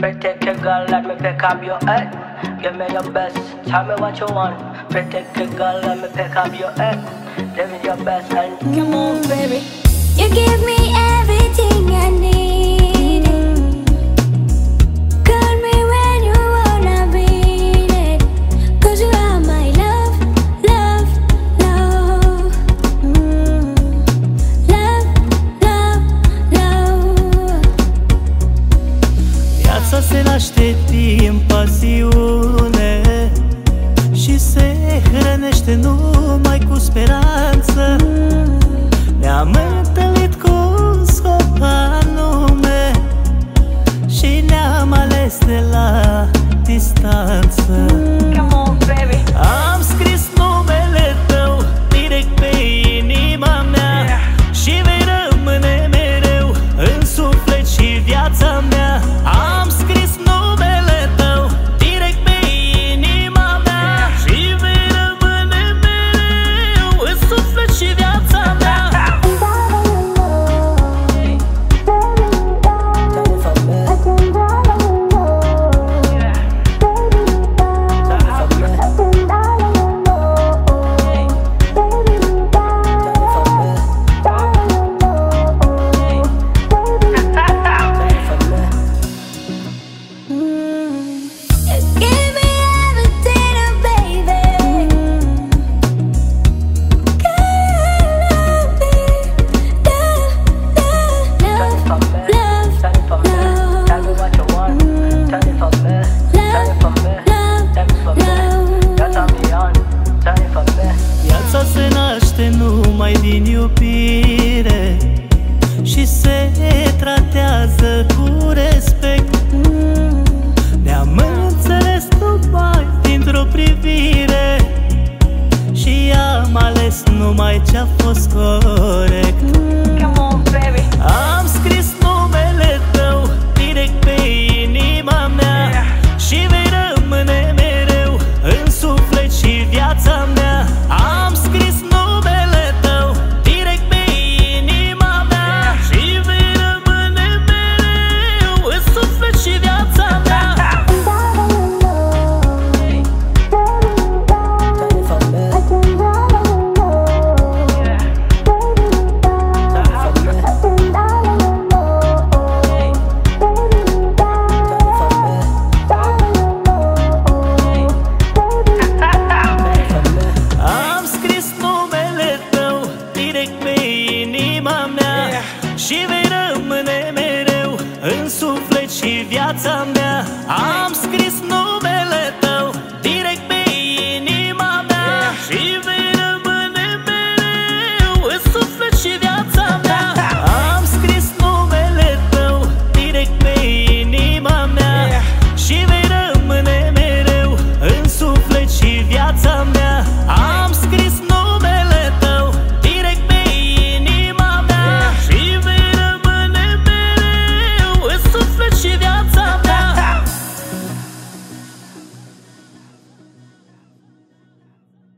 Protect your girl, let me pick up your head. Give me your best, tell me what you want. Protect your girl, let me pick up your head. Give me your best and come on, baby. You give me everything I need. Call me when you wanna beat it. 'Cause you are my love, love, love. Love, love, love. Viața se naște din pasiune și se hrănește numai cu speranță. Ne-am întâlnit cu un scop anume și ne-am ales de la distanță. Come on, baby. Am scris numele tău direct pe inima mea și vei rămâne mereu în suflet și viața mea. Am scris numele tău direct pe inima mea și vei rămâne mereu în suflet și viața mea. Give me everything, baby. Love me, love, Tell love, me for me, love, tell me for me. Tell me what you want. Tell me for me, tell me for me. Tell me for me, you turn me on. Tell me for me. Viața se naște numai din iubire și se tratează cu respect. Ne-am înțeles numai dintr-o privire și am ales numai ce-a fost corect. Come on, baby. Am scris numele tău direct pe inima mea și vei rămâne mereu în suflet și viața mea. Am scris numele tău direct pe inima mea și vei rămâne mereu în suflet și viața mea. Am scris numele tău direct pe inima mea și vei rămâne mereu în suflet și viața mea. Am scris numele